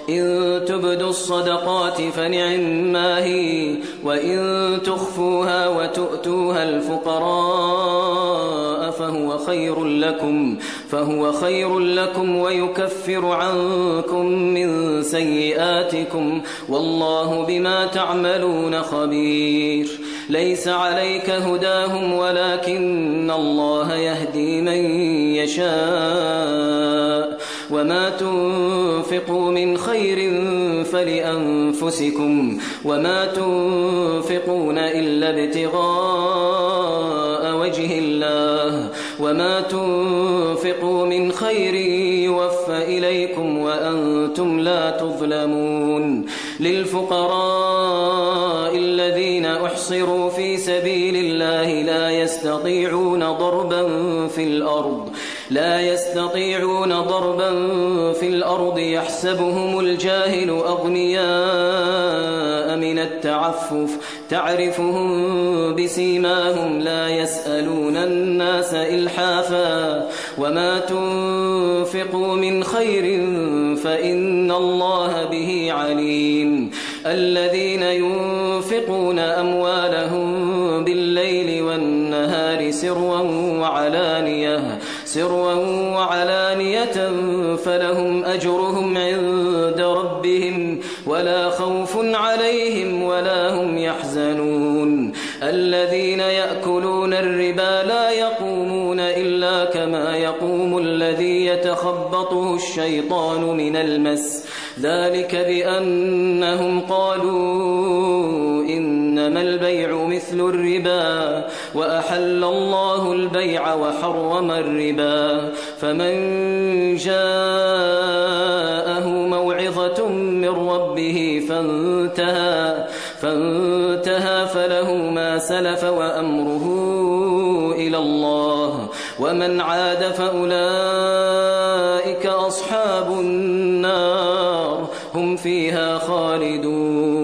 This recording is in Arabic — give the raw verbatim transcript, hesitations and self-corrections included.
إن تبدوا الصدقات فنعما هي وإن تخفوها وتؤتوها الفقراء فهو خير لكم فهو خير لكم ويكفر عنكم من سيئاتكم والله بما تعملون خبير. ليس عليك هداهم ولكن الله يهدي من يشاء وما تنفقوا من خير فلأنفسكم وما تنفقون إلا ابتغاء وجه الله وما تنفقوا من خير يوفى إليكم وأنتم لا تظلمون. للفقراء الذين أحصروا في سبيل الله لا يستطيعون ضربا في الأرض لا يستطيعون ضربا في الأرض يحسبهم الجاهل أغنياء من التعفف تعرفهم بسيماهم لا يسألون الناس إلحافا وما تنفقوا من خير فإن الله به عليم. الذين ينفقون أموالهم بالليل والنهار سرا وعلانية سرا وعلانية فلهم أجرهم عند ربهم ولا خوف عليهم ولا هم يحزنون. الذين يأكلون الربا لا يقومون إلا كما يقوم الذي يتخبطه الشيطان من المس ذلك بأنهم قالوا إنما البيع مثل الربا وأحل الله البيع وحرم الربا. فمن جاءه موعظة من ربه فانتهى فانتهى فله ما سلف وأمره إلى الله ومن عاد فأولئك أصحاب النار هم فيها خالدون.